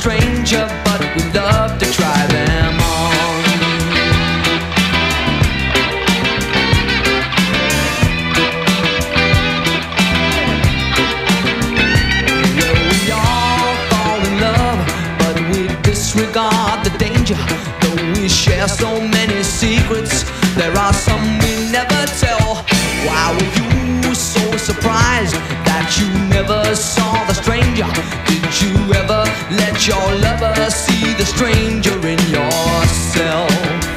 stranger, but we love to try them on. Well, we all fall in love, but we disregard the danger. Though we share so many secrets, there are some we never tell. Why were you so surprised that you never saw the stranger? Did you ever let your lover see the stranger in yourself?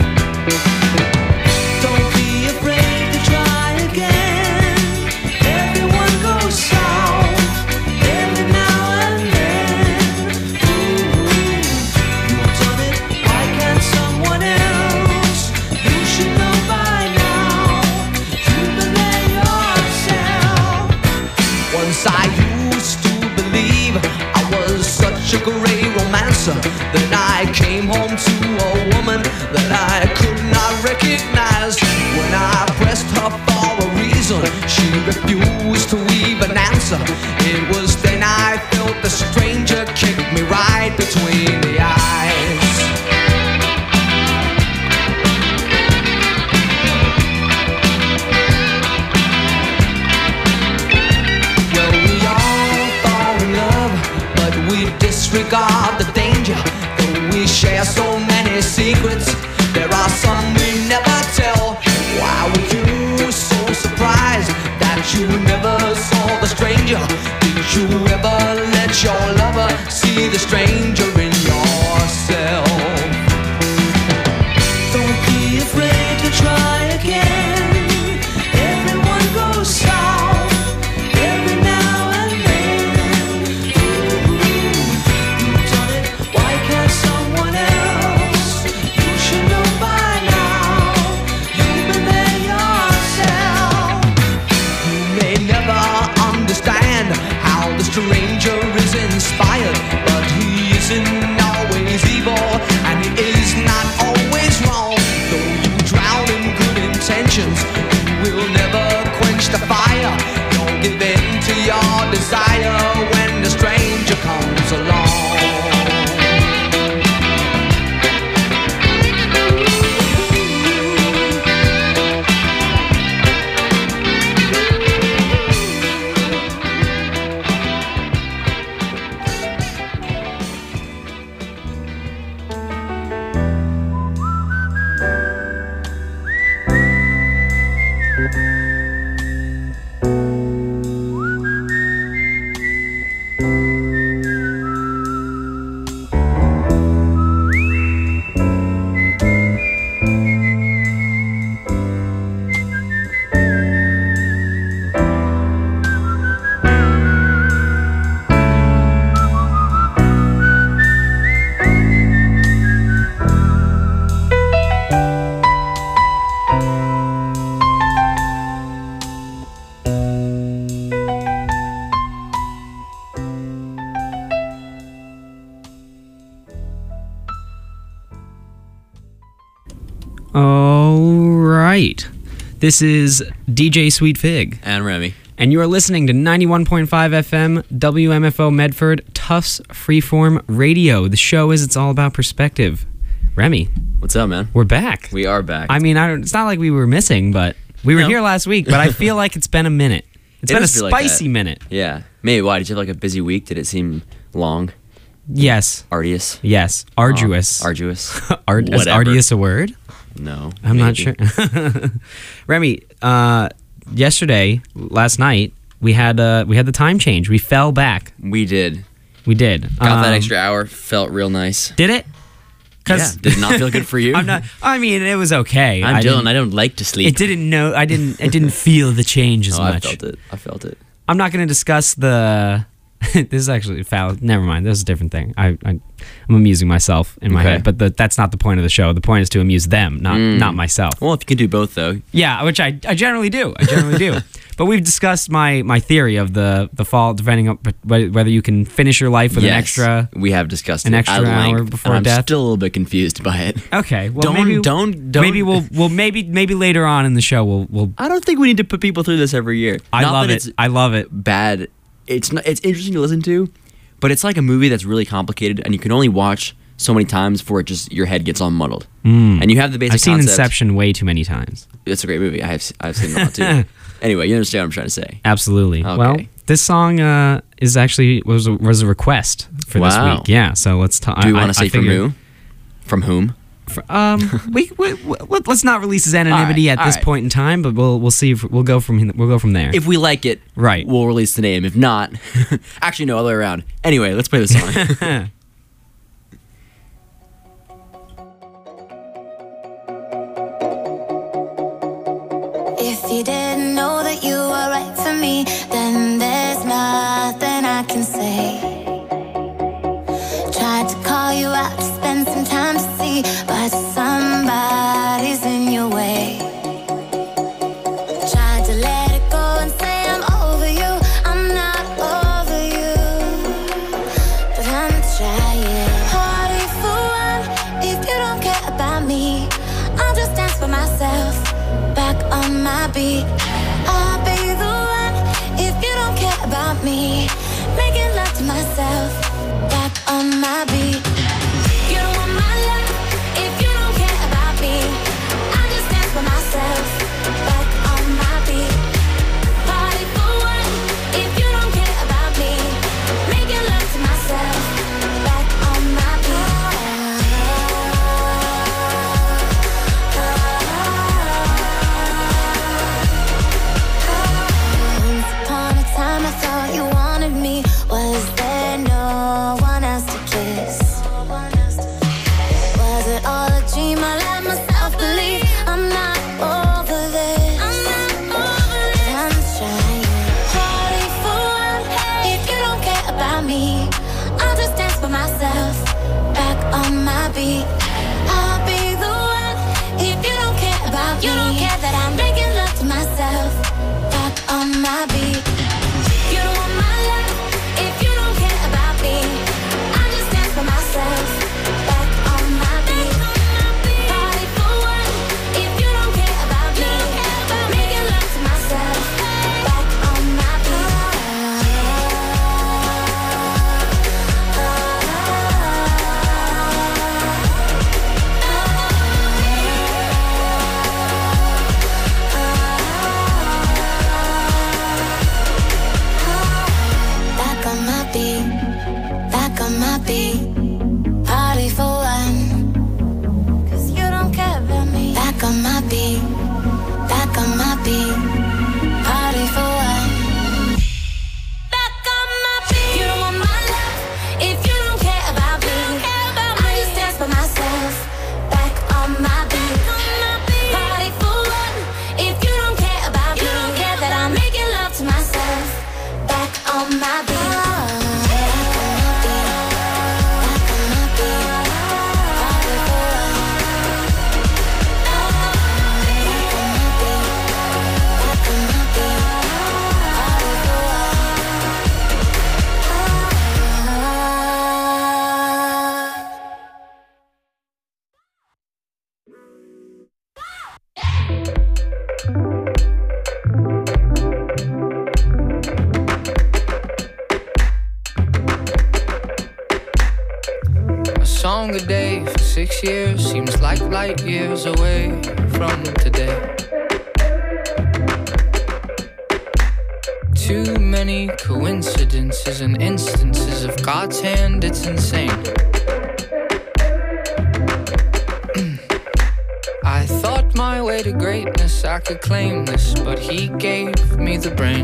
Don't be afraid to try again. Everyone goes south every now and then. Ooh, you've done it, why can't someone else? You should know by now. You believe yourself. Once I used to believe I was such a great romancer that I came home to a woman that I could not recognize. When I pressed her for a reason, she refused to even answer. It was then I felt the stranger kick me right between the eyes. Well, we all fall in love, but we disregard the danger. Though we share so many secrets, there are some we never tell. Why were you so surprised that you never saw the stranger? Did you ever let your lover see the stranger in yourself? Don't be afraid to try again. Everyone goes south every now and then. Ooh, you've done it, why can't someone else? You should know by now. You've been there yourself. You may never understand how the stranger is inspired, but he isn't always evil, and he is not always wrong. Though you drown in good intentions, you will never quench the fire. Don't give in to your desire when the stranger comes along. All right. This is DJ Sweet Fig. And Remy. And you are listening to 91.5 FM, WMFO Medford, Tufts Freeform Radio. The show is It's All About Perspective. Remy. What's up, man? We're back. We are back. I mean, it's not like we were missing, but we were here last week, but I feel like it's been a minute. It's been a spicy minute. Yeah. Maybe. Why? Did you have like a busy week? Did it seem long? Yes. Arduous? Yes. Arduous. Arduous. Is arduous a word? No. I'm not sure. Remy, yesterday, last night, we had the time change. We fell back. We did. We did. Got that extra hour. Felt real nice. Did it? Yeah. Did it not feel good for you? I'm not. I mean, it was okay. I'm Dylan. I don't like to sleep. It didn't feel the change as much. I felt it. I'm not going to discuss the. This is actually foul. Never mind. This is a different thing. I'm amusing myself in my head, but that's not the point of the show. The point is to amuse them, not myself. Well, if you can do both, though. Yeah, which I generally do. But we've discussed my theory of the fall, depending on whether you can finish your life with an extra. We have discussed an it extra hour before and death. I'm still a little bit confused by it. Okay, well don't. Maybe later on in the show we'll. I don't think we need to put people through this every year. I love it. Bad. It's interesting to listen to, but it's like a movie that's really complicated, and you can only watch so many times before it just your head gets all muddled. And you have the basic I've seen concept. Inception way too many times. It's a great movie. I've seen it a lot too. Anyway, you understand what I'm trying to say. Absolutely. Okay. Well, this song is actually was a request for this Wow. week. Yeah. So let's talk. Do we want to say from who? From whom? Let's not release his anonymity at this point in time, but we'll see. We'll go from there. If we like it, right, we'll release the name. If not, actually no, other way around. Anyway, let's play the song. If you didn't know that you were right for me, then there's nothing I can say. Tried to call you out to spend some time to see, but somebody's in your way. Tried to let it go and say I'm over you. I'm not over you, but I'm trying. Party for one, if you don't care about me, I'll just dance for myself. Back on my beat, I'll be the one. If you don't care about me, making love to myself. Back on my beat. You don't want my love if you don't care about me. I just dance for myself. Back on my beat. Party for one. If you don't care about me, making love to myself. Back on my beat. Time I thought you wanted me. Was there no one else to kiss? Was it all a dream? I let myself believe. I'm not over this. I'm trying. Party for one. If you don't care about me, I'll just dance for myself. Back on my beat. I'll be the one. If you don't care about me, you don't care that I'm making love to myself. Back on my beat. You don't want my love if you don't care about me. I just dance for myself. Back on my beat. Party for one. If you don't care about me, making love to myself. Back on my beat. Back on my beat, back on my beat. Party for one. 'Cause you don't care about me. Back on my beat, back on my beat. Party for one. Back on my beat. You don't want my love if you don't care about me. I just dance for myself. Back on my beat. Party for one. If you don't care about me, you don't care that I'm making love to myself. Back on my beat. A song a day for 6 years seems like light years away from today. Too many coincidences and instances of God's hand, it's insane. I thought my way to greatness, I could claim this, but he gave me the brain.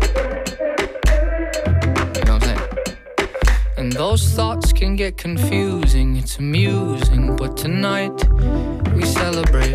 You know what I'm saying? And those thoughts can get confusing, it's amusing, but tonight we celebrate.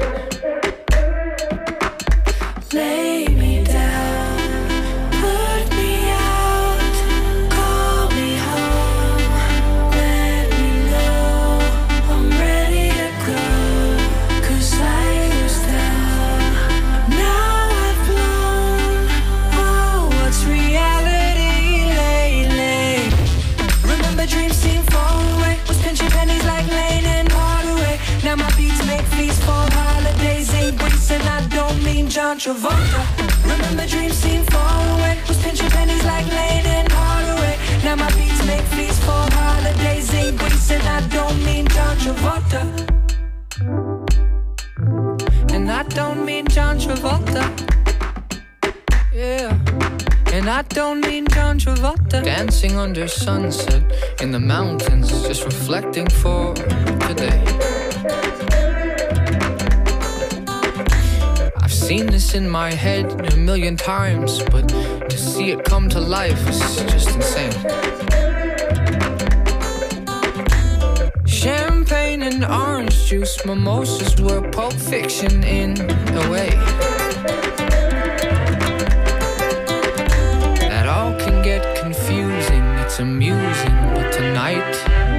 Lay me down, put me out, call me home, let me know I'm ready to go. 'Cause I was down, now I've blown. Oh, what's reality lately? Remember dreams seem far away, was pinching pennies like Lane and Hardaway. Now my beats make feasts for holidays, ain't Greece, and I don't mean John Travolta. Remember dreams seem far away, was pinching pennies like Lane and Hardaway. Now my beats make fees for holidays in Greece, and I don't mean John Travolta. And I don't mean John Travolta. Yeah. And I don't mean John Travolta. Dancing under sunset in the mountains, just reflecting for today. I've seen this in my head a million times, but to see it come to life is just insane. Champagne and orange juice, mimosas were Pulp Fiction in a way. That all can get confusing, it's amusing, but tonight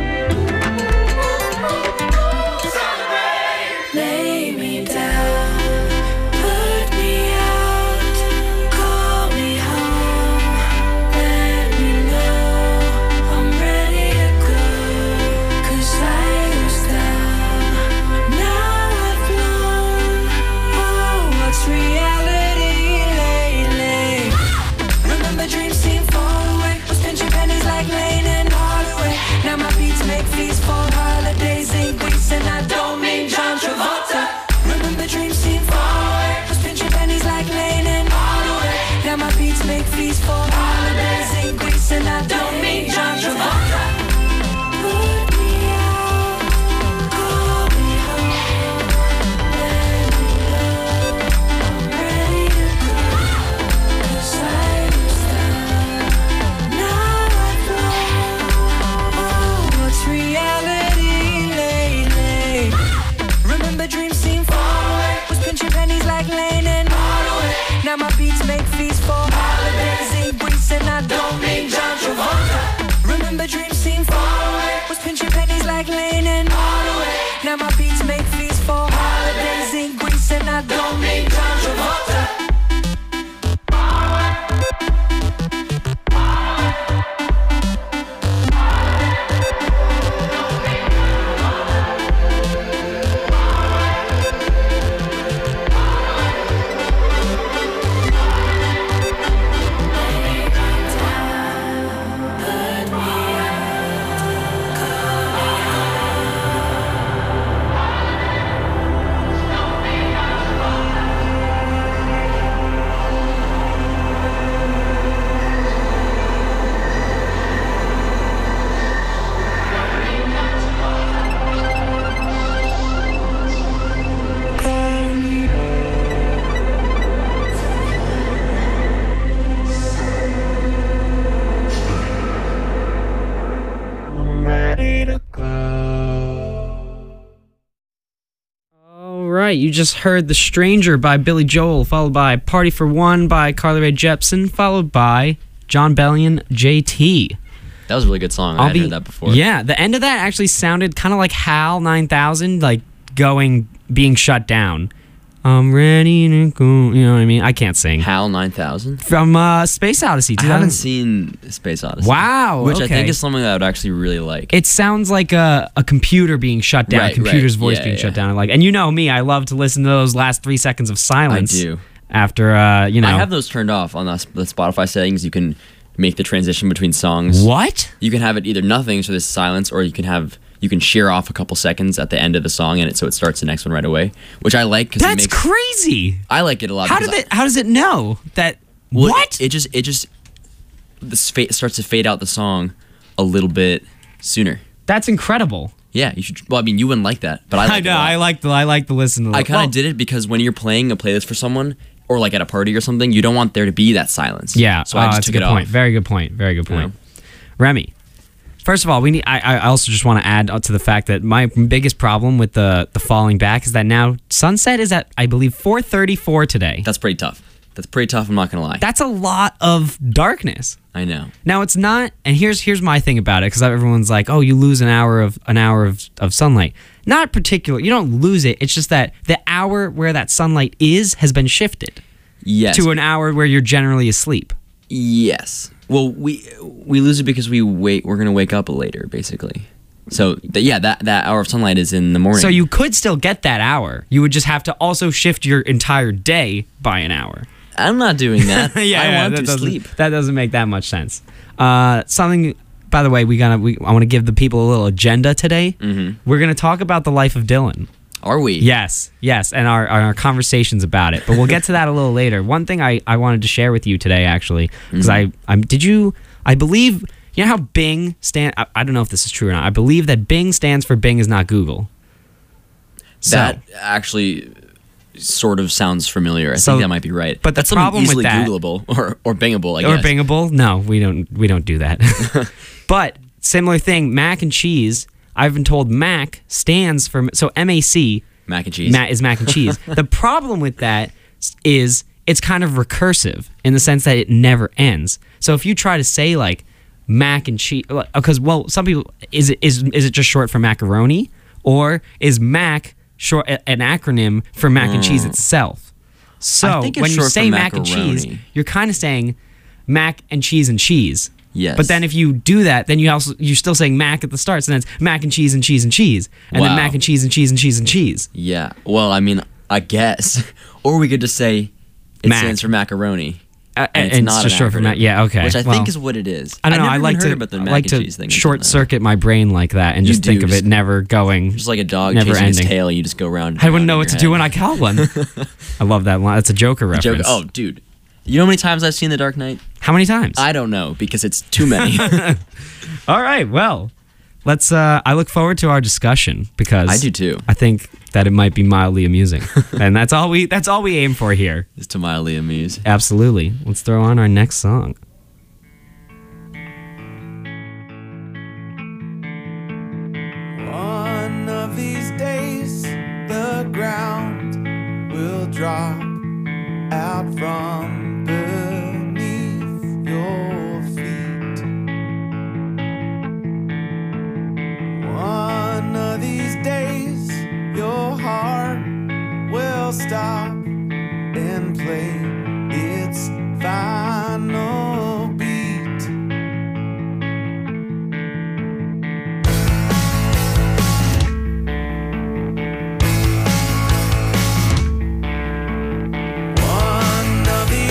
lay me down, put me out, call me home, let me know I'm ready to go. 'Cause I was down, now I've flown. Oh, what's reality lately? Remember dreams seem far away, was pinching pennies like Lane and Hardaway. Now my beats make fees for holidays in Greece, and I don't mean John Travolta. Remember dreams seem far away, was pinching pennies like Lane and Hardaway. Now my beats make fees for holidays in Greece, and I don't mean John Travolta. Put me out, call me home, let me know I'm ready to go. 'Cause I was down, now I've flown. Oh, what's reality lately? Remember dreams seem far away, was pinching pennies like Lane and Hardaway. Now my beats make fees for holidays in Greece, and I don't mean John Travolta. Remember dreams seem far away, was pinching pennies like Lane and Hardaway. Now my beats make fees for holidays in Greece, and I don't mean John Travolta. All right, you just heard The Stranger by Billy Joel, followed by Party for One by Carly Rae Jepsen, followed by John Bellion, JT. That was a really good song. I hadn't heard that before. Yeah, the end of that actually sounded kind of like HAL 9000, like being shut down. I'm ready to go. You know what I mean? I can't sing. HAL 9000? From Space Odyssey. I haven't seen Space Odyssey. Wow. Which I okay. think is something that I would actually really like. It sounds like a computer being shut down, Right, a computer's right. voice Yeah, being yeah. shut down. And you know me, I love to listen to those last 3 seconds of silence. I do. After, I have those turned off on the Spotify settings. You can make the transition between songs. What? You can have it either nothing, so there's silence, or you can shear off a couple seconds at the end of the song, and so it starts the next one right away, which I like because That's crazy. I like it a lot. How because does it know that? Well, What? It just starts to fade out the song a little bit sooner. That's incredible. Yeah, you should. Well, I mean, you wouldn't like that, but I like know. it a lot. I like to listen to. I kind of did it because when you're playing a playlist for someone, or like at a party or something, you don't want there to be that silence. Yeah. So I just that's took a good it off. point. Very good point. Very good point. Yeah. Remy. First of all, we need. I also just want to add to the fact that my biggest problem with the falling back is that now sunset is at, I believe, 4:34 today. That's pretty tough. That's pretty tough. I'm not gonna lie. That's a lot of darkness. I know. Now it's not, and here's my thing about it, because everyone's like, oh, you lose an hour of sunlight. Not particular. You don't lose it. It's just that the hour where that sunlight has been shifted Yes. to an hour where you're generally asleep. Yes. Well, we lose it because we're gonna wake up later, basically. So that hour of sunlight is in the morning. So you could still get that hour. You would just have to also shift your entire day by an hour. I'm not doing that. I want that to doesn't- sleep. That doesn't make that much sense. Something. By the way, I want to give the people a little agenda today. Mhm. We're gonna talk about the life of Dylan. Are we? Yes, and our conversations about it. But we'll get to that a little later. One thing I wanted to share with you today, actually, because I believe, you know how Bing I don't know if this is true or not. I believe that Bing stands for Bing is not Google. So, That actually sort of sounds familiar. I So- think that might be right. but the that's something problem with easily that- Googleable or Bingable, I or guess. Bingable? No, we don't do that. But similar thing, mac and cheese. I've been told Mac stands for MAC. Mac and cheese. Is mac and cheese. The problem with that is it's kind of recursive in the sense that it never ends. So if you try to say like mac and cheese, because some people is it just short for macaroni, or is Mac short an acronym for mac and cheese itself? So I think it's when you short say for mac and cheese, macaroni. you're kind of saying mac and cheese and cheese. Yes. But then if you do that, then you're still saying mac at the start, so then it's mac and cheese and cheese and cheese, and then Wow. mac and cheese and cheese and cheese and cheese. Yeah. Well, I mean, I guess. Or we could just say it Mac. stands for macaroni. And it's it's not just an short for acronym, mac. Yeah, okay. Which I Well, think is what it is. I don't know. I've I never like even to heard about the mac like and to cheese thing. short circuit my brain like that and You just think do. of it never going. Just like a dog never chasing ending. its tail, you just go around. I wouldn't know what to do when I caught one. I love that line. That's a Joker Joke. reference. Oh, dude. You know how many times I've seen The Dark Knight? How many times? I don't know because it's too many. All right. Well, let's. I look forward to our discussion because I do too. I think that it might be mildly amusing, and that's all we aim for here. Just to mildly amuse. Absolutely. Let's throw on our next song. One of these days, the ground will drop out from beneath your feet. One of these days, your heart will stop and play its final beat. One of these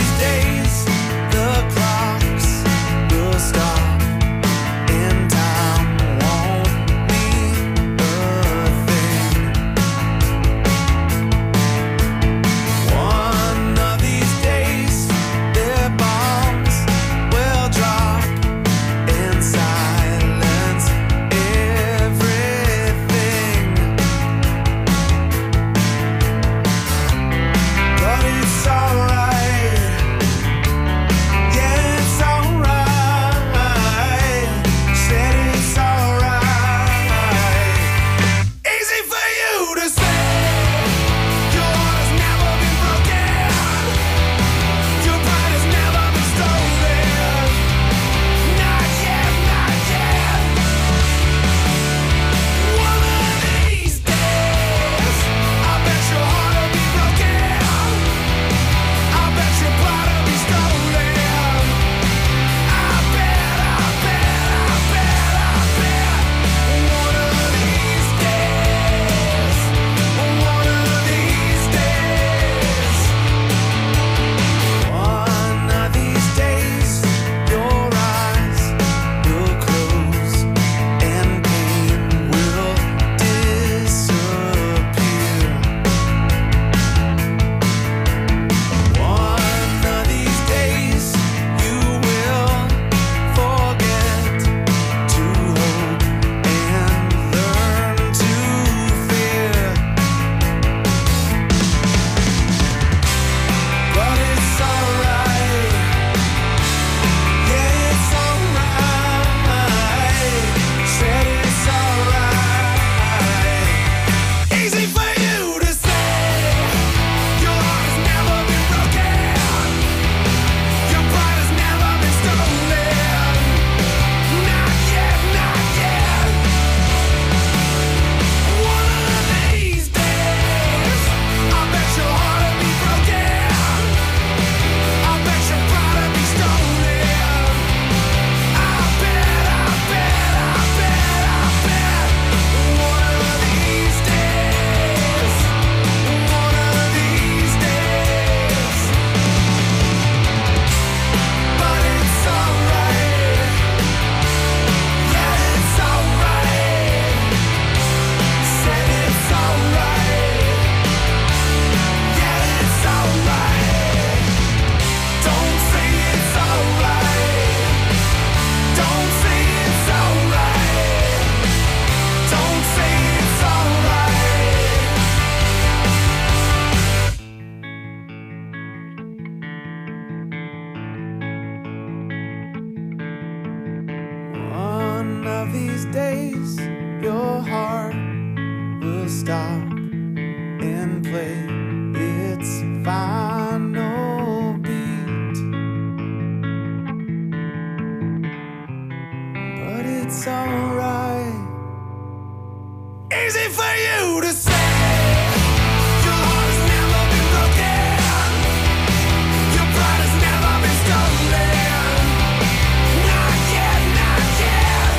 easy for you to say. Your heart has never been broken. Your pride has never been stolen. Not yet, not yet.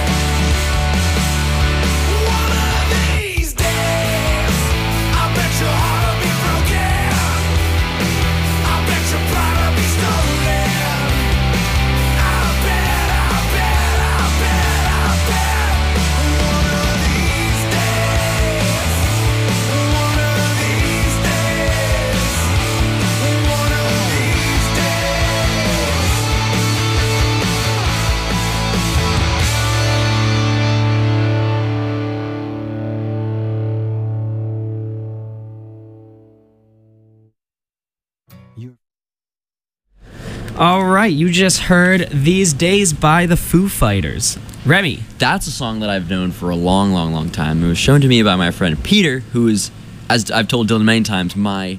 One of these days, I bet your heart will be broken. I bet your pride will be stolen. I bet, I bet, I bet, I bet. One of these days. One of these days. One of these days. All right, you just heard These Days by the Foo Fighters. Remy. That's a song that I've known for a long, long, long time. It was shown to me by my friend Peter, who is, as I've told Dylan many times, my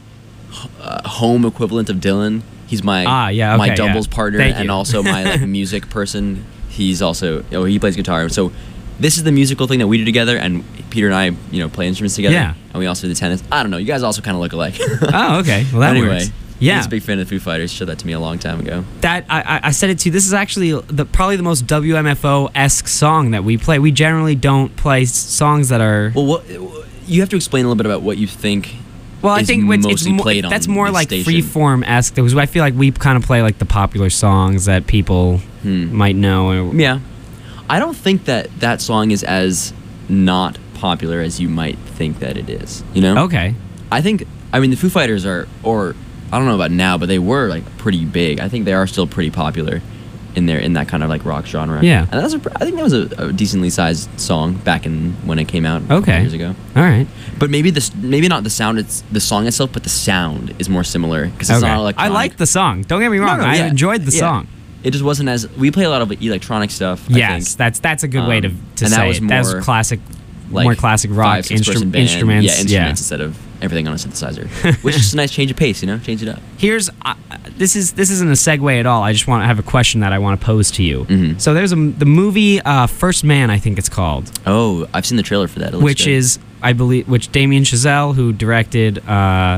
home equivalent of Dylan. He's my my doubles partner Thank and you. also my like music person. He's also he plays guitar. So this is the musical thing that we do together, and Peter and I play instruments together. Yeah. And we also do tennis. I don't know. You guys also kind of look alike. Oh, okay. Well, that anyway, works. Yeah. he's a big fan of the Foo Fighters. Showed that to me a long time ago. That I said it to you. This is actually probably the most WMFO-esque song that we play. We generally don't play songs that are. Well, what you have to explain a little bit about what you think. Well, I is think it's mostly more, played on that's more the like station. freeform-esque. I feel like we kind of play like the popular songs that people might know. Yeah, I don't think that song is as not popular as you might think that it is. You know? Okay. I mean, the Foo Fighters are, or I don't know about now, but they were like pretty big. I think they are still pretty popular in that kind of like rock genre. Yeah. And I think that was a decently sized song back when it came out a couple Okay. years ago. All right. But maybe not the sound, it's the song itself, but the sound is more similar because it's Okay. not I electronic. like the song. Don't get me wrong. I yeah. enjoyed the Yeah. song. It just wasn't as we play a lot of electronic stuff. I Yes, think. that's a good way to and say that was it. That was more classic, like more classic rock 5-6-person band. instruments. Yeah, instruments instead of everything on a synthesizer, which is a nice change of pace. Change it up. Here's this isn't a segue at all. I just want to have a question that I want to pose to you. Mhm. So there's the movie First Man, I think it's called, Oh, I've seen the trailer for that. It looks which good. is which Damien Chazelle who directed La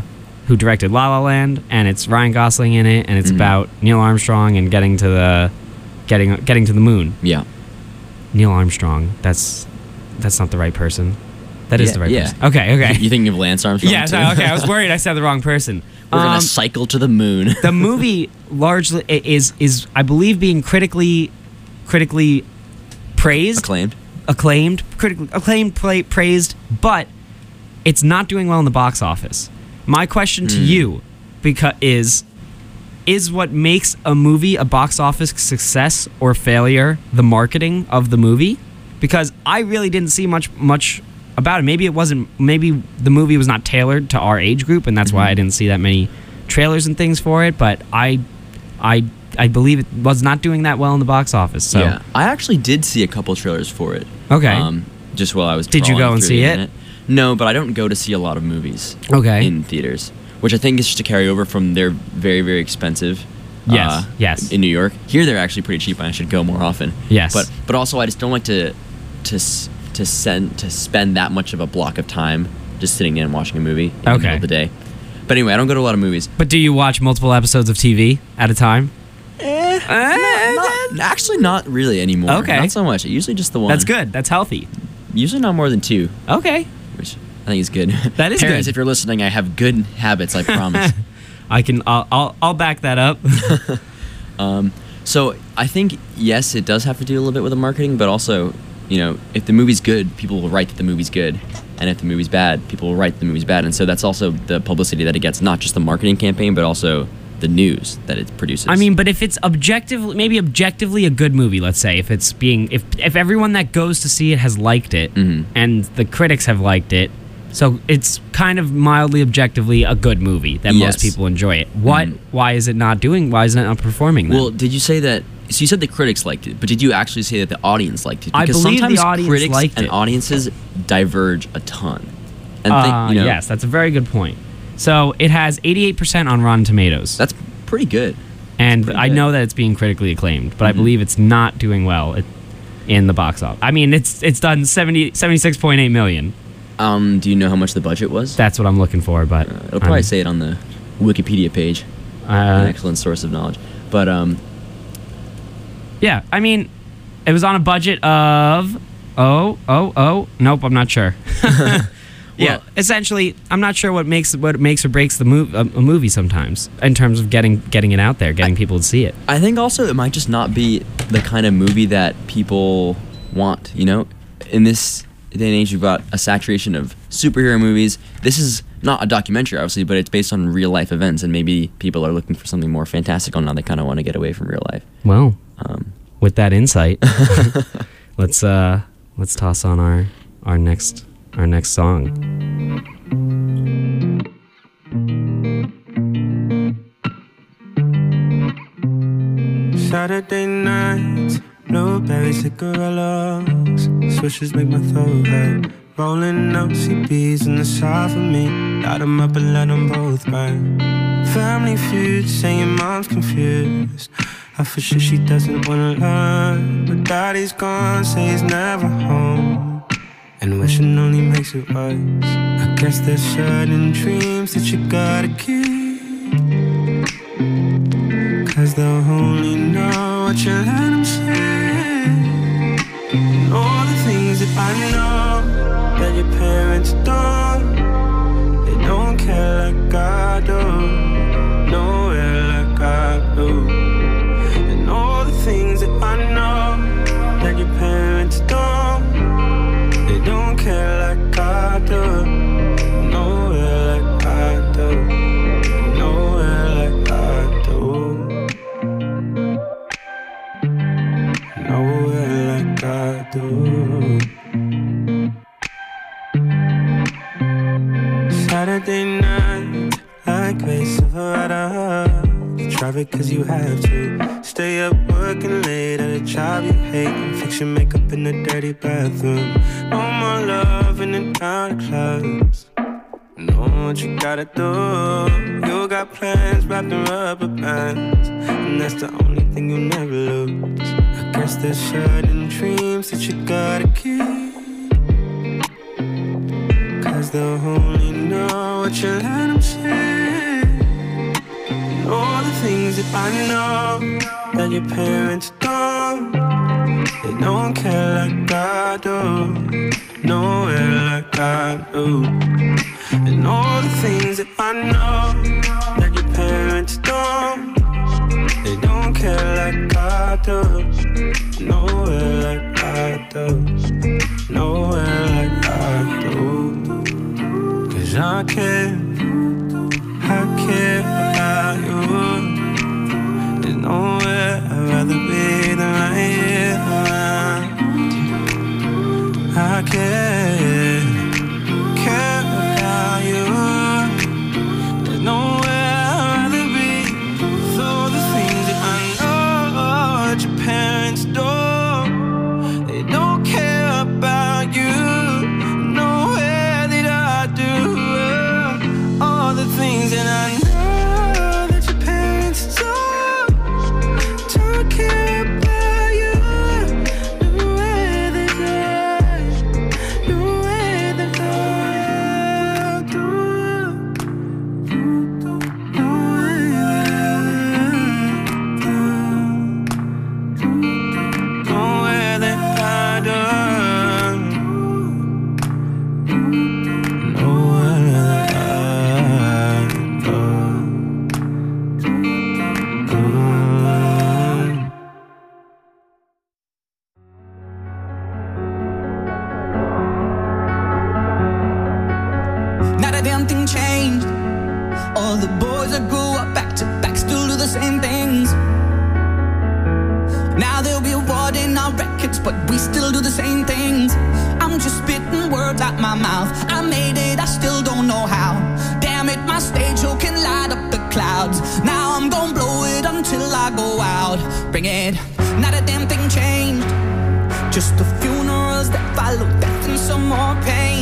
La Land, and it's Ryan Gosling in it, and it's about Neil Armstrong and getting to the moon. Yeah. Neil Armstrong. That's not the right person. That is Yeah, the right yeah. person. Okay. You thinking of Lance Armstrong? Yeah, too? okay. I was worried I said the wrong person. We're gonna cycle to the moon. The movie largely is I believe being critically praised, praised, but it's not doing well in the box office. My question to you is what makes a movie a box office success or failure the marketing of the movie? Because I really didn't see much about it. Maybe the movie was not tailored to our age group, and that's why I didn't see that many trailers and things for it. But I believe it was not doing that well in the box office. So Yeah, I actually did see a couple trailers for it. Okay. Just while I was. Did you go trawling and through see the it? internet. No, but I don't go to see a lot of movies. Okay. In theaters, which I think is just a carryover from they're very, very expensive. Yes. In New York, here they're actually pretty cheap, and I should go more often. Yes. But also I just don't like to spend that much of a block of time just sitting in and watching a movie in the middle of the day. But anyway, I don't go to a lot of movies. But do you watch multiple episodes of TV at a time? Actually, not really anymore. Okay. Not so much. Usually just the one. That's good. That's healthy. Usually not more than 2, Okay. which I think is good. That is Parents, good. if you're listening, I have good habits, I promise. I'll back that up. So I think, yes, it does have to do a little bit with the marketing, but also, if the movie's good, people will write that the movie's good. And if the movie's bad, people will write that the movie's bad. And so that's also the publicity that it gets, not just the marketing campaign, but also the news that it produces. I mean, but if it's objectively a good movie, let's say, if everyone that goes to see it has liked it, and the critics have liked it, so it's kind of mildly objectively a good movie that most Yes. people enjoy it. Why is it not performing then? Well, did you say that? So you said the critics liked it, but did you actually say that the audience liked it? I Because believe the sometimes audience critics liked and it. audiences diverge a ton. And yes, that's a very good point. So it has 88% on Rotten Tomatoes. that's pretty good. And pretty I good. know that it's being critically acclaimed, but I believe it's not doing well in the box office. I mean, it's done 76.8 million. Do you know how much the budget was? That's what I'm looking for, but It'll probably say it on the Wikipedia page. An excellent source of knowledge. But yeah, I mean, it was on a budget of nope, I'm not sure. Yeah, essentially, I'm not sure what makes or breaks a movie sometimes in terms of getting it out there, getting people to see it. I think also it might just not be the kind of movie that people want. You know, in this day and age, you've got a saturation of superhero movies. This is not a documentary, obviously, but it's based on real life events, and maybe people are looking for something more fantastical now. They kind of want to get away from real life. Well, with that insight, let's toss on our next song. Saturday nights, blueberry cigarillos, swishes make my throat hurt. Rolling up CBs in the side for me, light 'em up and let 'em both burn. Family feud, saying mom's confused. I for sure she doesn't wanna learn, but daddy's gone, say he's never home. And wishing only makes it worse. I guess there's certain dreams that you gotta keep, 'cause they'll only know what you let them say. And all the things that I know that your parents don't, they don't care like I do, nowhere like I do. And all the things that I know that your parents don't, they don't care like I do, nowhere like I do, nowhere like I do, nowhere like I do. Saturday night, like Ray Silverado, you traffic 'cause you have to. Stay up working late at a job you hate and fix your makeup in the dirty bathroom. No more love in the down clubs. Know what you gotta do. You got plans wrapped in rubber bands, and that's the only thing you'll never lose. I guess there's certain dreams that you gotta keep, 'cause they'll only know what you let them say. And all the things that I know that your parents don't, they don't care like I do, nowhere like I do. And all the things that I know that your parents don't, they don't care like I do, nowhere like I do, nowhere like I do. 'Cause I care about you. There's nowhere I'd rather be than right here around. I care about you. There's nowhere I'd rather be. With all the things that I know that your parents don't, they don't care about you. Nowhere that I do. All the things that I know that your parents don't care about you. Nowhere that I do. Nowhere that I do. Nowhere that I do. Not a damn thing changed. All the boys that grew up back to back still do the same things. Now they'll be awarding our records, but we still do the same things. I'm just spitting words out my mouth. I made it, I still don't know how. Damn it, my stage show can light up the clouds. Now I'm gonna blow it until I go out. Bring it. Not a damn thing changed. Just the funerals that follow death and some more pain.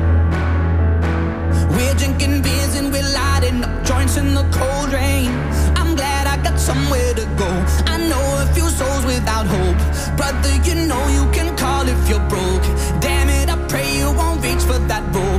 We're drinking beers and we're lighting up joints in the cold rain. I'm glad I got somewhere to go. I know a few souls without hope. Brother, you know you can call if you're broke. Damn it, I pray you won't reach for that road.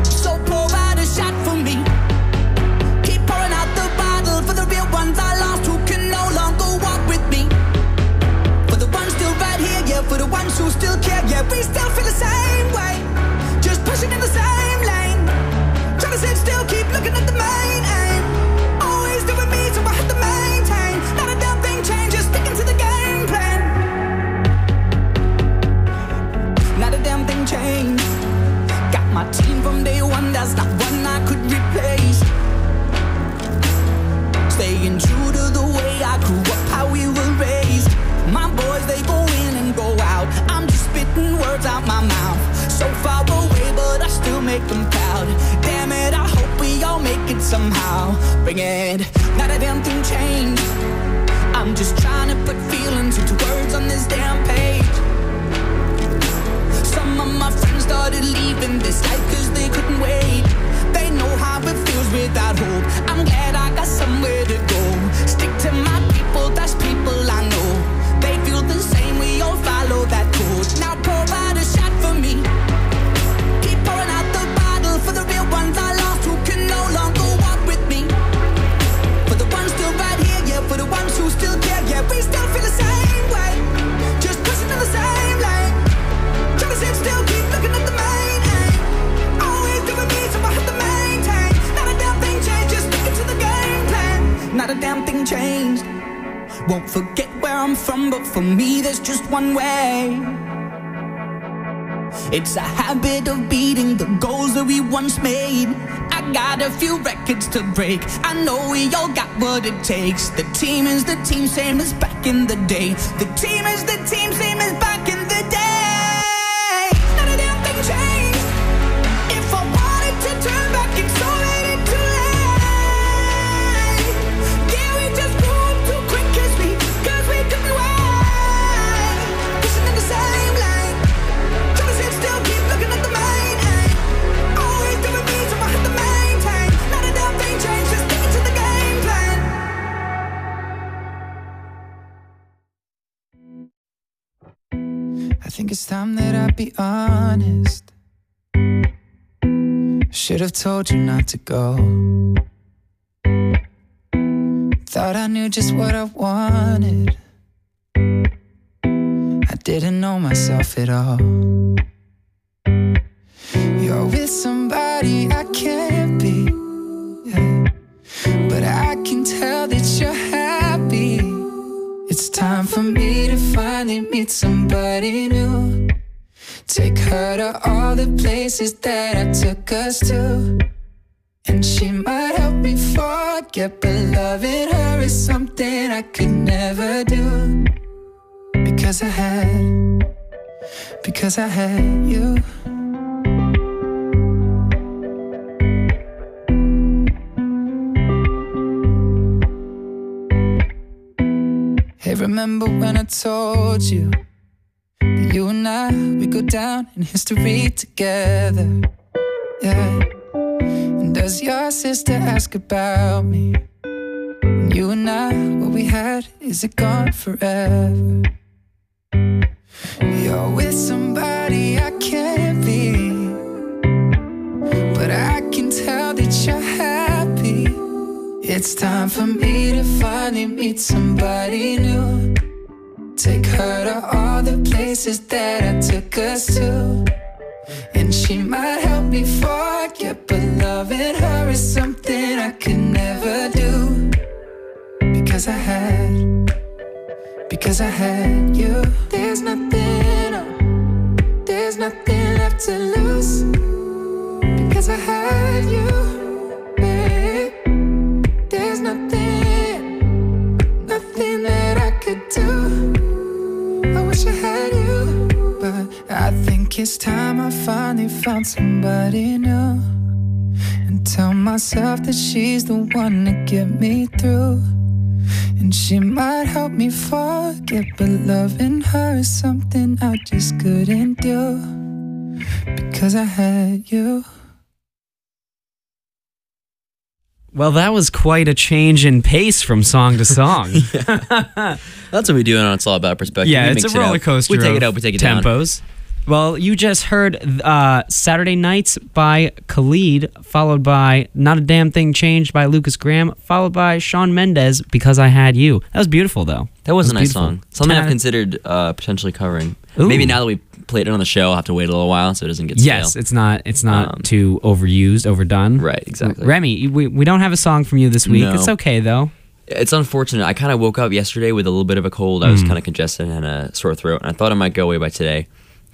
stars, not one I could replace. Staying true to the way I grew up, how we were raised. My boys, they go in and go out. I'm just spitting words out my mouth. So far away, but I still make them proud. Damn it, I hope we all make it somehow. Bring it, not a damn thing changed. I'm just trying to put feelings into words on this damn page. Some of my friends started leaving this life cause they couldn't wait. They know how it feels without hope. I'm glad I got somewhere to go. Stick to my people, that's people I know. They feel the same, we all follow that code. Now pour out a shot for me. Keep pouring out the bottle for the real ones I lost who can no longer walk with me. For the ones still right here, yeah, for the ones who still care, yeah, we still feel the same way. Just pushing in the same lane. Trying to sit still, keep looking at the main aim. Always doing me, so I have to maintain. Not a damn thing changed, just sticking to the game plan. Not a damn thing changed. Won't forget where I'm from, but for me there's just one way. It's a habit of beating the goals that we once made. I got a few records to break. I know we all got what it takes. The team is the team, same as back in the day. The team is the team, same as back in the day. Not a damn thing changed. If I wanted to turn back, it's already too late. Yeah, we just grew up too quick, cause we couldn't wait. Pushing in the same lane. Trying to sit still, keep looking at the main aim. Always doing me, so I have to maintain. Not a damn thing changed, just sticking to the game plan. I think it's time that I be honest. Should have told you not to go. Thought I knew just what I wanted. I didn't know myself at all. You're with somebody I can't be, yeah. But I can tell that you're happy. It's time for me to finally meet somebody new. Take her to all the places that I took us to. And she might help me forget, but loving her is something I could never do. Because I had you. Hey, remember when I told you that you and I, we go down in history together, yeah. And does your sister ask about me? And you and I, what we had, is it gone forever? You're with somebody I can't be, but I can tell that you're happy. It's time for me to finally meet somebody new. Take her to all the places that I took us to. And she might help me forget, but loving her is something I could never do. Because I had you. There's nothing left to lose. Because I had you, babe. There's nothing that I could do. I wish I had you, but I think it's time I finally found somebody new. And tell myself that she's the one to get me through. And she might help me forget, but loving her is something I just couldn't do. Because I had you. Well, that was quite a change in pace from song to song. That's what we do, and it's all about perspective. Yeah, We it's mix a it up. roller coaster. We take of it up, we take it down. tempos. Well, you just heard Saturday Nights by Khalid, followed by Not a Damn Thing Changed by Lucas Graham, followed by Shawn Mendes, Because I Had You. That was beautiful, though. That was a nice beautiful. song. Something I've 10 considered potentially covering. Ooh. Maybe now that we played it on the show, I'll have to wait a little while so it doesn't get stale. Yes, it's not too overused, overdone. Right, exactly. Remy, we don't have a song from you this week. No. It's okay, though. It's unfortunate. I kind of woke up yesterday with a little bit of a cold. I was kind of congested and had a sore throat, and I thought it might go away by today.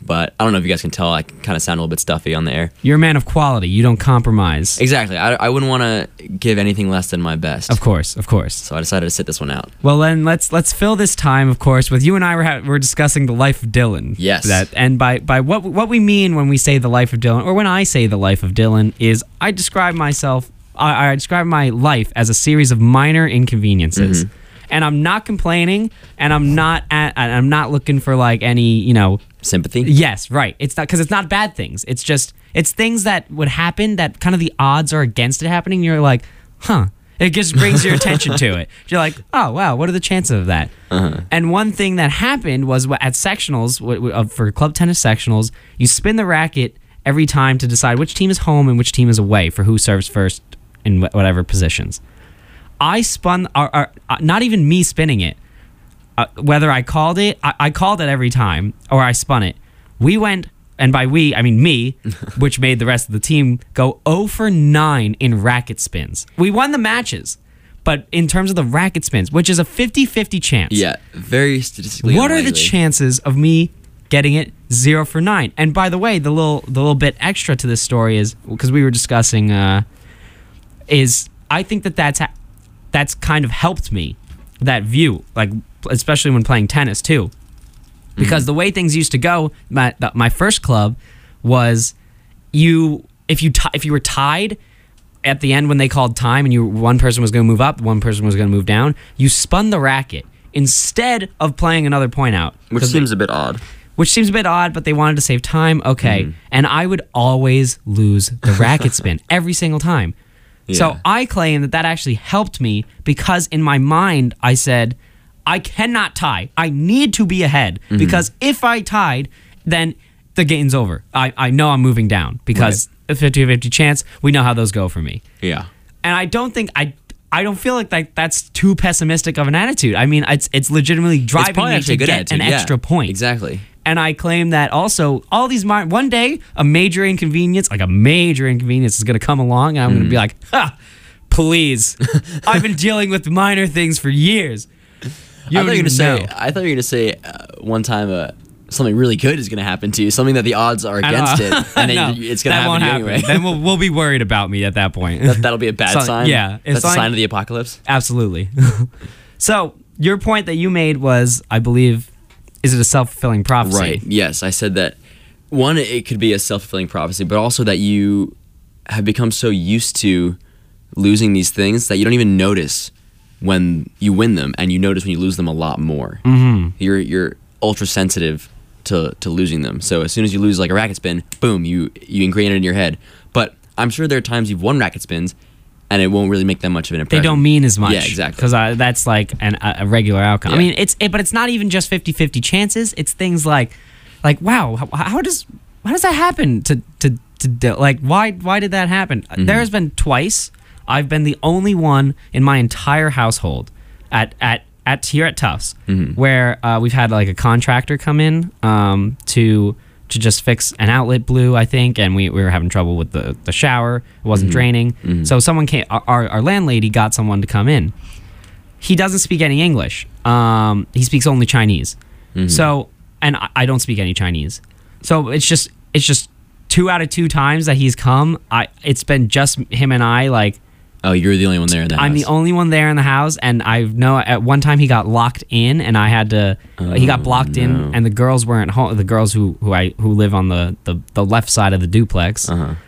But I don't know if you guys can tell. I kind of sound a little bit stuffy on the air. You're a man of quality. You don't compromise. Exactly. I wouldn't want to give anything less than my best. Of course, of course. So I decided to sit this one out. Well, then let's fill this time, of course, with you and I we're discussing the life of Dylan. Yes. And by what we mean when we say the life of Dylan, or when I say the life of Dylan, is I describe myself. I describe my life as a series of minor inconveniences. And I'm not complaining, and I'm not looking for like any, Sympathy? Yes, right. It's not because it's not bad things. It's just things that would happen that kind of the odds are against it happening. And you're like, huh. It just brings your attention to it. You're like, oh wow, what are the chances of that? And one thing that happened was at sectionals for club tennis sectionals, you spin the racket every time to decide which team is home and which team is away for who serves first in whatever positions. I spun, not even me spinning it. Whether I called it, I called it every time, or I spun it. We went, and by we, I mean me, which made the rest of the team go 0 for 9 in racket spins. We won the matches, but in terms of the racket spins, which is a 50-50 chance. Yeah, very statistically What are the unlikely. chances of me getting it 0 for 9? And by the way, the little bit extra to this story is, because we were discussing, is I think that's kind of helped me, that view, like especially when playing tennis too, because the way things used to go, my first club was if you were tied at the end when they called time and one person was going to move up, one person was going to move down, you spun the racket instead of playing another point out, Which seems a bit odd. But they wanted to save time. Okay, and I would always lose the racket spin every single time. So Yeah. I claim that actually helped me, because in my mind I said, I cannot tie. I need to be ahead, because if I tied, then the game's over. I know I'm moving down, because a 50-50 chance, we know how those go for me. Yeah. And I don't think I don't feel like that's too pessimistic of an attitude. I mean, it's legitimately driving probably me actually to a good get attitude, an yeah. extra point. Exactly. And I claim that also all these one day a major inconvenience is going to come along, and I'm going to be like, ha, please. I've been dealing with minor things for years. I thought you were going to say one time something really good is going to happen to you, something that the odds are against it, and then No, it's going to that won't happen happen. anyway. Then we'll be worried about me at that point. That'll be a bad So- sign. yeah, it's That's a like- sign of the apocalypse. Absolutely. So your point that you made was, I believe, is it a self-fulfilling prophecy? Right. Yes, I said that. One, it could be a self-fulfilling prophecy, but also that you have become so used to losing these things that you don't even notice when you win them, and you notice when you lose them a lot more. Mm-hmm. You're ultra sensitive to losing them. So as soon as you lose like a racket spin, boom, you ingrain it in your head. But I'm sure there are times you've won racket spins, and it won't really make that much of an They impression. don't mean as much. Yeah, exactly. Because that's like a regular outcome. I Yeah. mean, but it's not even just 50-50 chances. It's things like wow, how does that happen to like why did that happen? There has been twice. I've been the only one in my entire household at here at Tufts where we've had like a contractor come in to just fix an outlet blew, I think, and we were having trouble with the shower. It wasn't draining. So someone came, our landlady got someone to come in. He doesn't speak any English. He speaks only Chinese. So, and I don't speak any Chinese. So it's just 2 out of 2 times that he's come, it's been just him and I, like, Oh, you're the only one there in the house. I'm the only one there in the house, and I know at one time he got locked in, and I had to. He got blocked in, and the girls weren't home. The girls who live on the left side of the duplex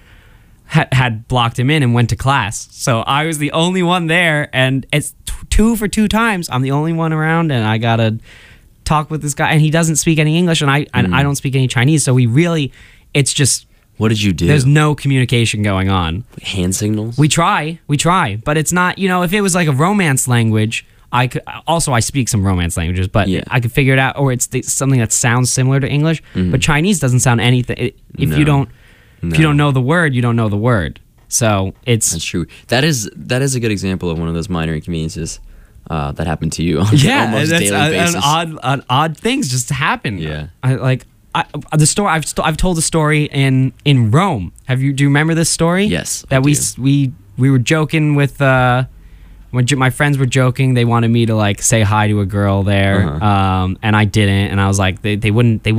had blocked him in and went to class. So I was the only one there, and it's 2 for 2 times. I'm the only one around, and I gotta talk with this guy, and he doesn't speak any English, and I don't speak any Chinese. So it's just. What did you do? There's no communication going on. Hand signals? We try, but it's not, if it was like a romance language, I speak some romance languages, but Yeah. I could figure it out, or it's something that sounds similar to English, but Chinese doesn't sound anything. If you don't know the word, you don't know the word. So That's true. That is a good example of one of those minor inconveniences that happened to you on yeah, almost that's daily basis. an odd things just happen. Yeah. The story I've told a story in Rome. Do you remember this story? Yes, That I we were joking with when my friends were joking. They wanted me to like say hi to a girl there, and I didn't. And I was like, they wouldn't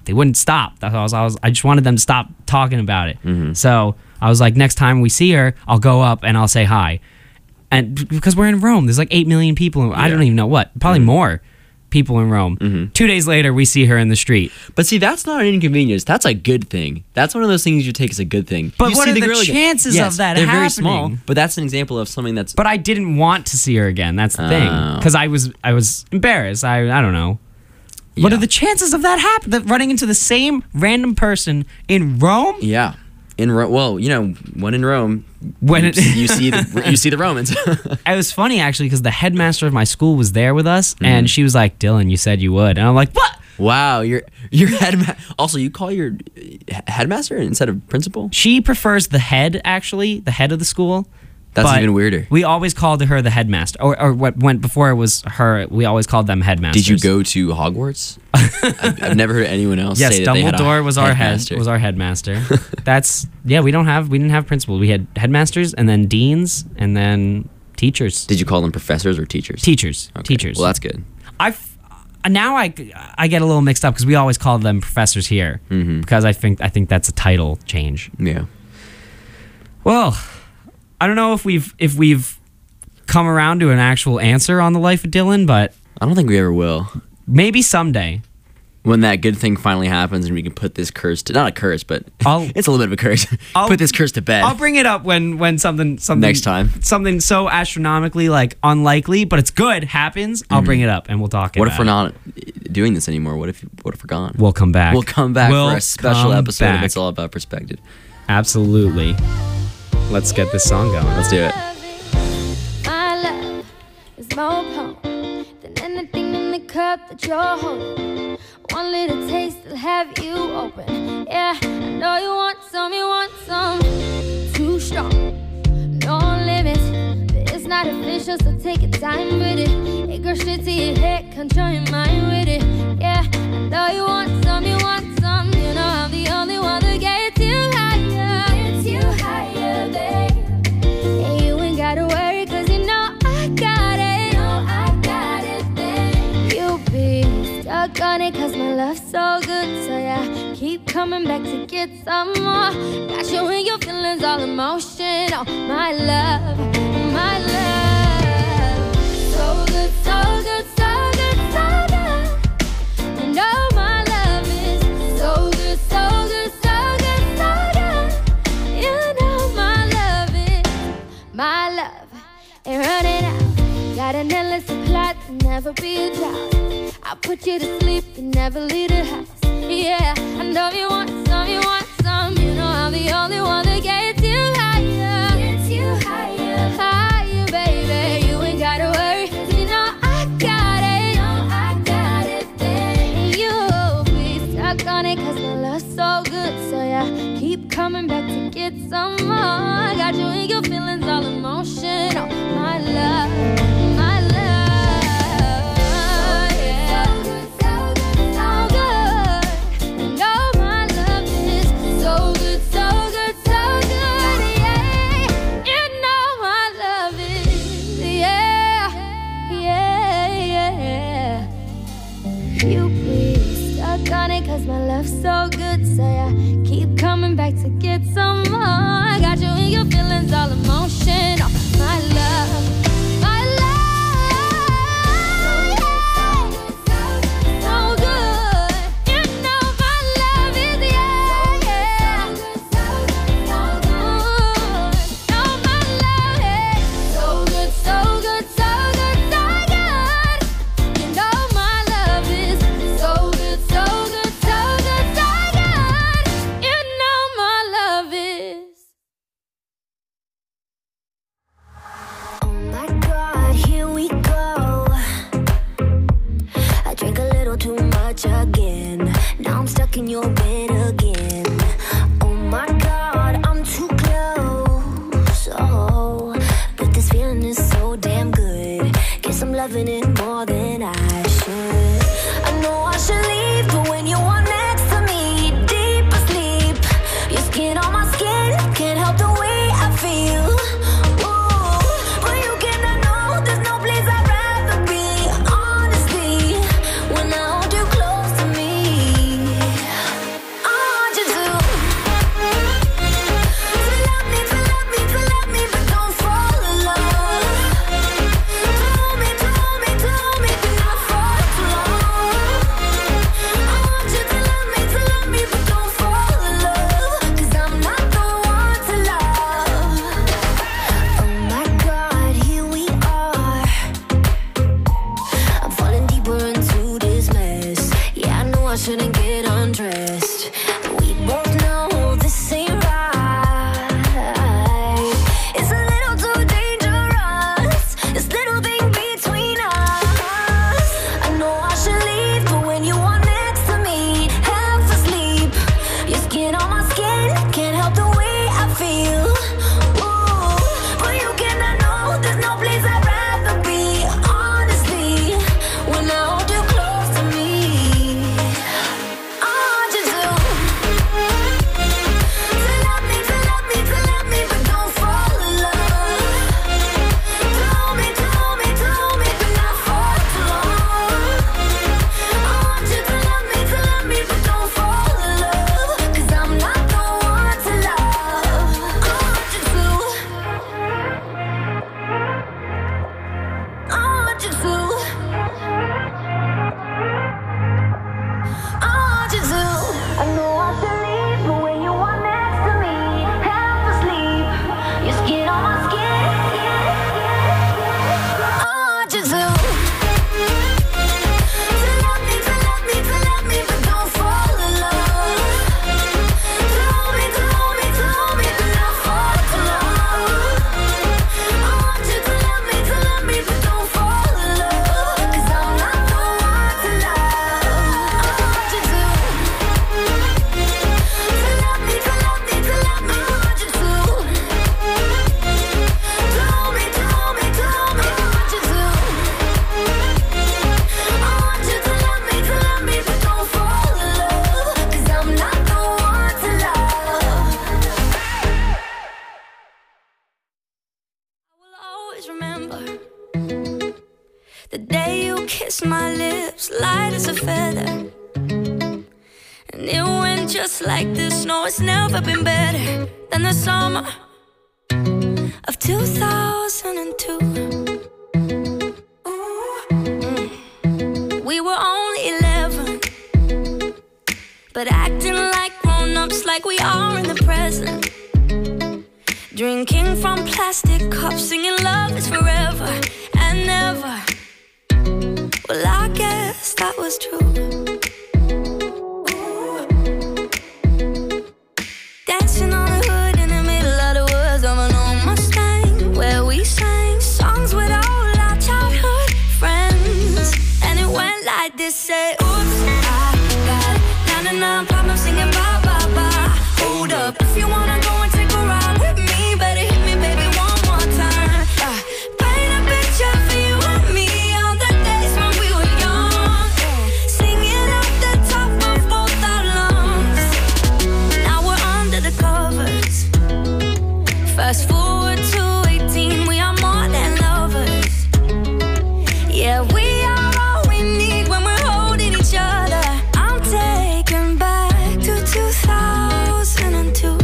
they wouldn't stop. I just wanted them to stop talking about it. Mm-hmm. So I was like, next time we see her, I'll go up and I'll say hi. And because we're in Rome, there's like 8 million people. I don't even know what, probably more people in Rome. 2 days later, we see her in the street. But see, that's not an inconvenience. That's a good thing. That's one of those things you take as a good thing. But you what see are the girl again. chances Yes, of that they're very happening? small. But that's an example of something that's. But I didn't want to see her again. That's the thing. Oh. Because I was embarrassed. I don't know. What Yeah. are the chances of that happening? That running into the same random person in Rome? Yeah. In Rome, well, when in Rome, When you see the Romans. It was funny actually because the headmaster of my school was there with us, and she was like, "Dylan, you said you would," and I'm like, "What?" Wow, your headmaster. Also, you call your headmaster instead of principal? She prefers the head, actually, the head of the school. That's but even weirder. We always called her the headmaster, or what went before it was her. We always called them headmasters. Did you go to Hogwarts? I've never heard anyone else Yes, say that they had a Dumbledore was our headmaster. headmaster. We didn't have principals. We had headmasters and then deans and then teachers. Did you call them professors or teachers? Teachers. Okay. Teachers. Well, that's good. Now I get a little mixed up because we always call them professors here because I think that's a title change. Yeah. Well, I don't know if we've come around to an actual answer on the life of Dylan, but I don't think we ever will. maybe someday. When that good thing finally happens and we can put this curse to, not a curse, but I'll- it's a little bit of a curse. I'll- Put this curse to bed. I'll bring it up when something Next time. something so astronomically like unlikely, but it's good happens. I'll bring it up and we'll talk. What about if we're it. not doing this anymore? What if we're gone? We'll come back. We'll come back We'll for a special come episode back. of It's All About Perspective. Absolutely. Let's get this song going. Let's do it. My love is more potent than anything in the cup that you're holding. One little taste will have you open. Yeah, I know you want some. Too strong, no limits. But it's not official, so take your time with it. It goes straight to your head, control your mind with it. Yeah, I know you want some. You know I'm the only one that gets you higher, babe. And you ain't gotta worry, 'cause you know I got it, babe. You'll be stuck on it, 'cause my love's so good. So yeah, keep coming back to get some more. Got you in your feelings, all emotional. My love, my love. So good, so good, so good, so good. You know my love is so good, so good, so good, so good. You know my love is my love. Ain't running out. Got an endless supply to never be a drought. I'll put you to sleep and never leave the house. Yeah, I know you want some. You know I'm the only one that gets you higher, baby. You ain't gotta worry, 'cause you know I got it, babe. You'll be stuck on it, 'cause my love's so good. So yeah, keep coming back to get some more. Got you in your feelings, all emotional. My love, my love. Cause my love's so good, so yeah, keep coming back to get some more. I got you in your feelings, all emotional. My love, my love, so good. You know my love is know my love is so good, so good, so good, so good. You know my love is so good, so good. Again, now I'm stuck in your bed again. Oh my God, I'm too close. Oh, but this feeling is so damn good. Guess I'm loving it more than I should. I know I should leave, but when you are next to me, deep asleep, your skin on my skin, can't help the way I feel. Whoa, but you cannot know there's no place I'd rather be. Honestly, when I hold you close to me, The day you kissed my lips, light as a feather. And it went just like this. No, it's never been better than the summer of 2002. We were only 11, but acting like grown-ups, like we are in the present. Drinking from plastic cups, singing love is forever and never. Well, I guess that was true. Dancing on the hood in the middle of the woods of an old Mustang, where we sang songs with all our childhood friends. And it went like this, say, oops, I got 99 problems singing bye, bye, bye. Hold up, if you wanna go and take a ride with me, better hit me, baby, one more time. Paint a picture for you and me on the days when we were young, singing at the top of both our lungs. Now we're under the covers. Fast forward to 18, we are more than lovers. Yeah, we are all we need when we're holding each other. I'm taken back to 2002.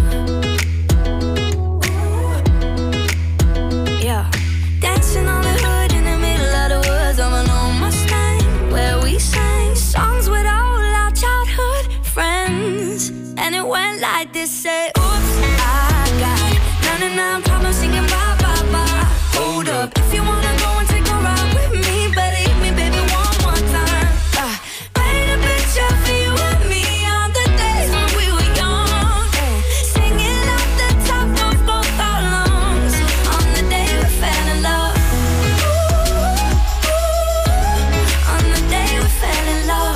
Yeah, dancing on the hood in the middle of the woods of an old Mustang, where we sang songs with all our childhood friends. And it went like this, say, oops, I got 99 problems singing bye, bye, bye. Hold up, if you wanna go and take a ride with me, better hit me, baby, one more time. Paint a picture for you and me on the days when we were young, singing at the top of both our lungs on the day we fell in love. On the day we fell in love.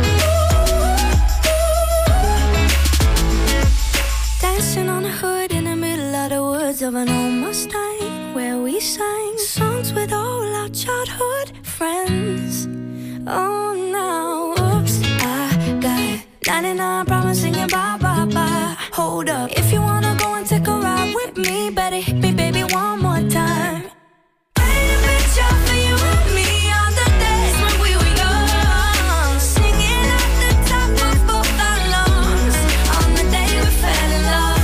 Dancing on the hood in the middle of the woods of an old Mustang, where we sang songs with all our childhood friends. Oh, now, oops, I got 99 problems singing bye, bye, bye. Hold up, if you wanna go and take a ride with me, better hit me, baby, one more time. Paint a picture for you and me on the days when we were young, singing at the top of both our lungs on the day we fell in love.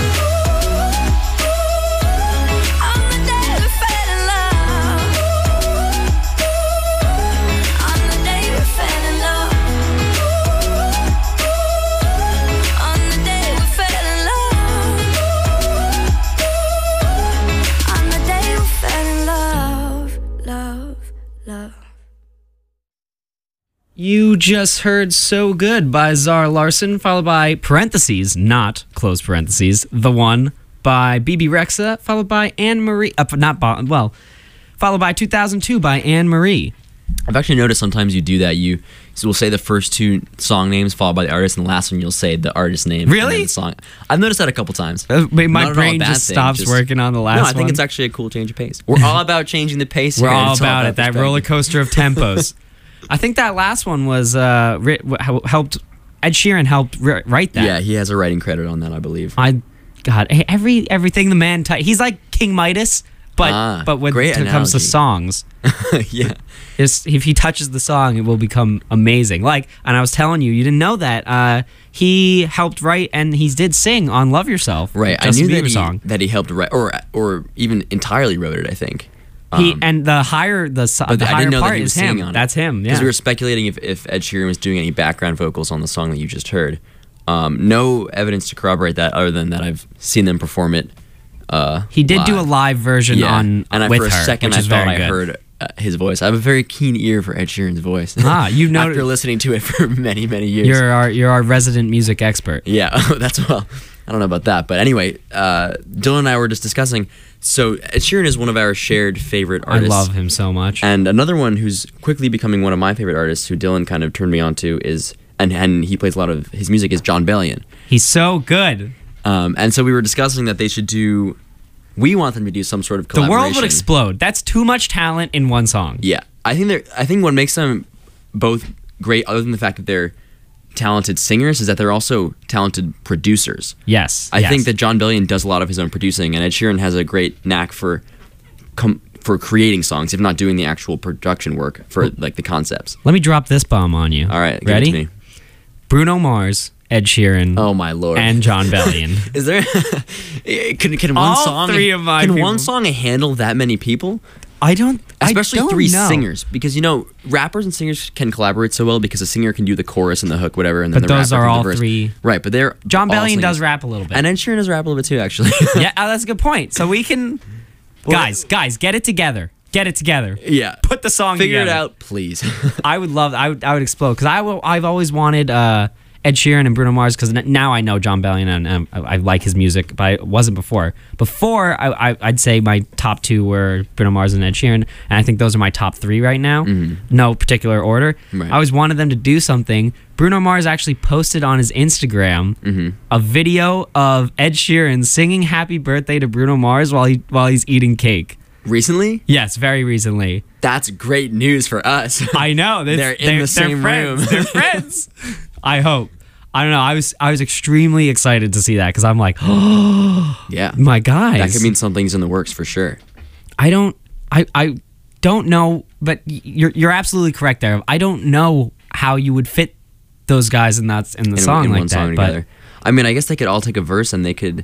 On the day we fell in love. On the day we fell in love. On the day we fell in love. On the day we fell in love. Love, love. You just heard So Good by Zara Larsson, followed by parentheses, not close parentheses, The One by BB Rexa, followed by Anne Marie, followed by 2002 by Anne Marie. I've actually noticed sometimes you do that. You will say the first two song names followed by the artist, and the last one you'll say the artist name. Really? And then the song. I've noticed that a couple times. My Not at all a brain bad just thing, stops working on the last No, one. I think it's actually a cool change of pace. We're all about changing the pace. We're here. all It's about it. That perspective. roller coaster of tempos. I think that last one was helped. Ed Sheeran helped write that. Yeah, he has a writing credit on that, I believe. God, everything the man. He's like King Midas, but when great it comes to analogy. songs, Yeah. if he touches the song, it will become amazing. Like, and I was telling you, you didn't know that he helped write and he did sing on "Love Yourself." Right. I Justin knew Bieber that he helped write, or even entirely wrote it, I think. And the higher But higher I didn't know part that he was is him. singing on it. That's him. Yeah. Because we were speculating if Ed Sheeran was doing any background vocals on the song that you just heard. No evidence to corroborate that, other than that I've seen them perform it. He did do a live. live version And with for a her, second which I is thought very I good. heard his voice. I have a very keen ear for Ed Sheeran's voice. You've noted after listening to it for many years. You're our resident music expert. Yeah, that's well. I don't know about that, but anyway, Dylan and I were just discussing. So Ed Sheeran is one of our shared favorite artists. I love him so much. And another one who's quickly becoming one of my favorite artists, who Dylan kind of turned me on to, is and he plays a lot of his music, is John Bellion. He's so good. And so we were discussing that they should do. We want them to do some sort of The collaboration. world would explode. That's too much talent in one song. Yeah, I think what makes them both great, other than the fact that they're talented singers, is that they're also talented producers. Yes. I think that John Bellion does a lot of his own producing, and Ed Sheeran has a great knack for for creating songs, if not doing the actual production work for like the concepts. Let me drop this bomb on you. All right, give ready? it to me. Bruno Mars, Ed Sheeran, Oh my lord! and John Bellion. Is there? can one All song? three of my can people. one song handle that many people? Especially I don't three know. singers, because rappers and singers can collaborate so well because a singer can do the chorus and the hook, whatever, and then But the those rapper are can do all the verse. three. Right, but they're John all Bellion singers. does rap a little bit. and Ed Sheeran does rap a little bit too, actually. Yeah, that's a good point. So we can, guys, get it together. Get it together. Yeah. Put the song Figure together. it out, please. I would love. I would explode because I've always wanted Ed Sheeran and Bruno Mars because now I know John Bellion and I like his music, but I wasn't before. Before I'd say my top two were Bruno Mars and Ed Sheeran, and I think those are my top three right now. No particular order. Right. I always wanted them to do something. Bruno Mars actually posted on his Instagram a video of Ed Sheeran singing "Happy Birthday" to Bruno Mars while he's eating cake. Recently? Yes, very recently. That's great news for us. I know They're in the same friends. room. They're friends. I hope. I don't know. I was extremely excited to see that because I'm like, oh, Yeah. my guys. That could mean something's in the works for sure. I don't know, but you're absolutely correct there. I don't know how you would fit those guys in the song in like one song that. But together. I mean, I guess they could all take a verse and they could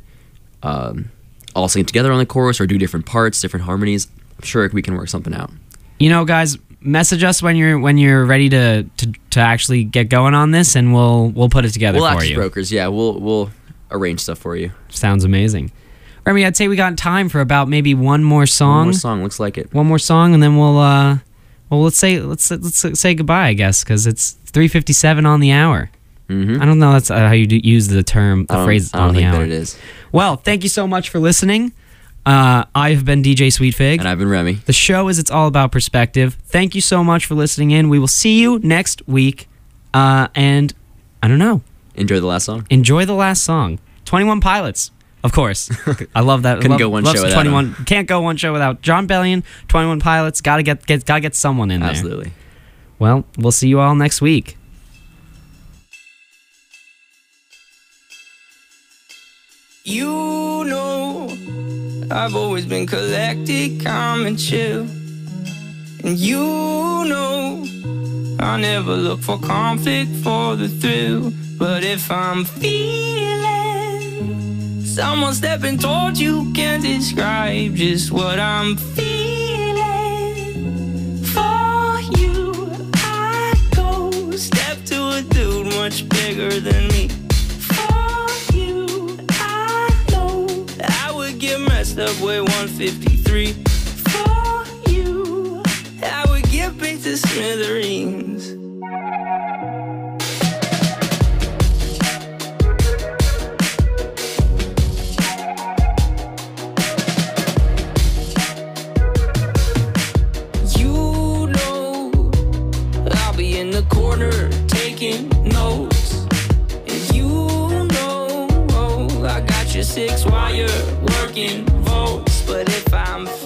all sing together on the chorus or do different parts, different harmonies. I'm sure we can work something out. guys, message us when you're ready to actually get going on this, and we'll put it together We'll for act as you. brokers. Yeah, we'll arrange stuff for you. Sounds amazing. Remy, I'd say we got time for about maybe one more song. One more song looks like it. One more song, and then let's say goodbye, I guess, because it's 3:57 on the hour. I don't know that's how you use the term, the phrase I don't on the think hour. that it is. Well, thank you so much for listening. I've been DJ Sweetfig. And I've been Remy. The show is It's All About Perspective. Thank you so much for listening in. We will see you next week. And I don't know. Enjoy the last song. Enjoy the last song. 21 Pilots. Of course. I love that. Couldn't go one love show some without 21. Can't go one show without John Bellion, 21 Pilots. Gotta get someone in there. Absolutely. Well, we'll see you all next week. You know, I've always been collected, calm and chill. And you know, I never look for conflict for the thrill. But if I'm feeling someone stepping towards you, can't describe just what I'm feeling. For you, I go step to a dude much bigger than me. Messed up with 153. For you, I would get big to smithereens. You know, I'll be in the corner taking notes. And you know, I got your 6-wire working volts. But if I'm